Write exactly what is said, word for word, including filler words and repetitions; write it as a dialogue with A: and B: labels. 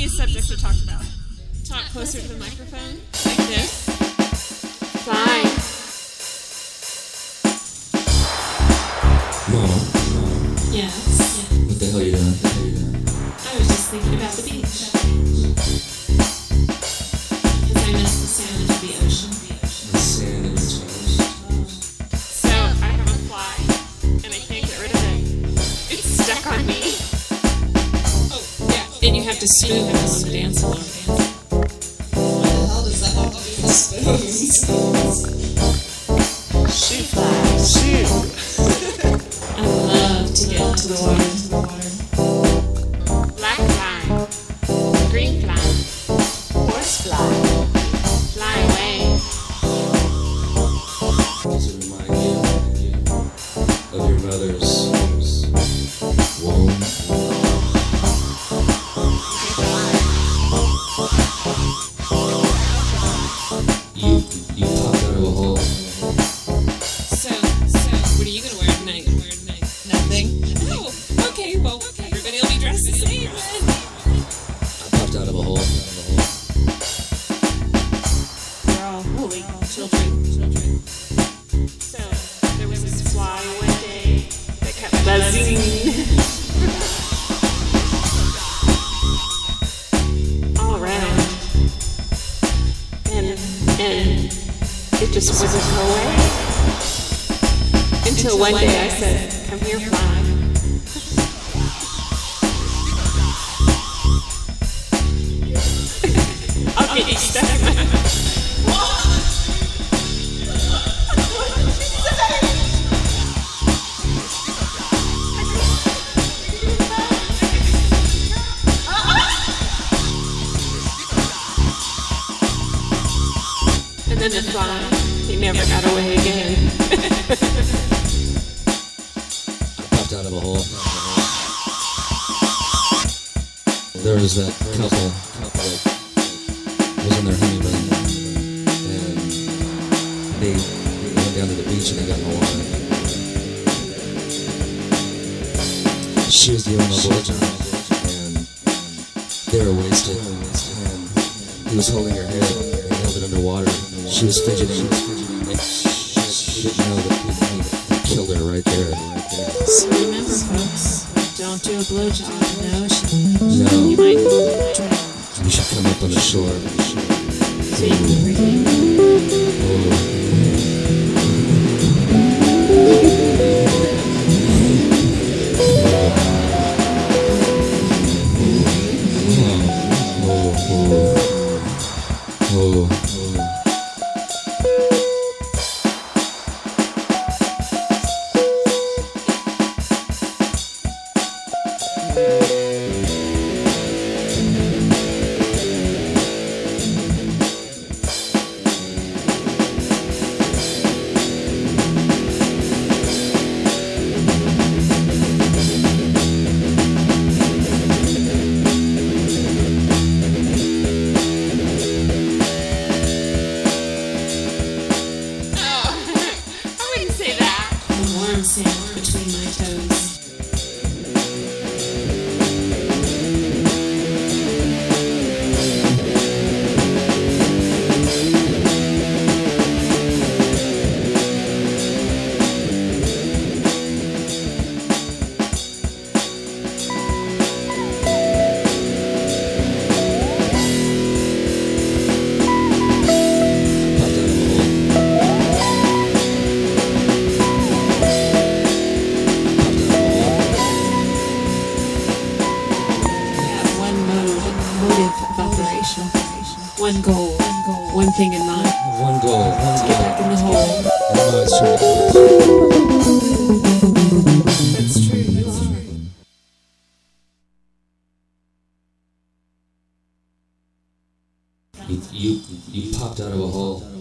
A: subject to talk about. Talk closer to the microphone, like this. Fly.
B: Mom,
A: Yes.
B: what the hell are you doing?
A: I was just thinking about the beach. Because I miss the sound of the ocean.
B: The sand and the toes.
A: So I have a fly, and I can't get rid of it. It's stuck on me. Oh, yeah. And you have to spoon it and dance along.
C: What the hell does that have to do with spoons?
A: Shoot fly. Shoot. I love to get into the water. Black fly. Green fly. Horse fly. Fly away.
B: Does it remind you of your mother's womb? You, you popped out of a hole.
A: So, so, what are you gonna wear tonight? Wear tonight?
C: Nothing.
A: Oh, okay. Well, everybody will be dressed the same.
B: I popped out of a hole.
A: We're all holy children. Children. So there was this fly one day that kept buzzing all around, and and it just wouldn't go away until one day I said, "Come here, fly." I'll get you stuck in my And then the fly, he never got away again.
B: I popped out of a hole. There was that couple that was on their honeymoon, and they, they went down to the beach and they got in the water. She was giving him a blowjob, and they were wasted, and he was holding her head and he held it underwater. She was fidgeting, and she didn't know that he, he killed her right there.
A: So remember, folks, don't do a blowjob in the ocean.
B: No,
A: You might drown.
B: you should come up on the shore.
A: So you can breathe.
B: Oh, oh, oh.
A: I wouldn't say that. The warm sand between my toes.
B: Popped out of a hole. Popped out of a hole.
A: I have one mode, motive of operation. One goal, one thing in mind.
B: One goal, one
A: Get
B: goal.
A: back in the hole.
B: And now it's trying to
A: That's true, that's true.
B: You, you, you popped out of a hole.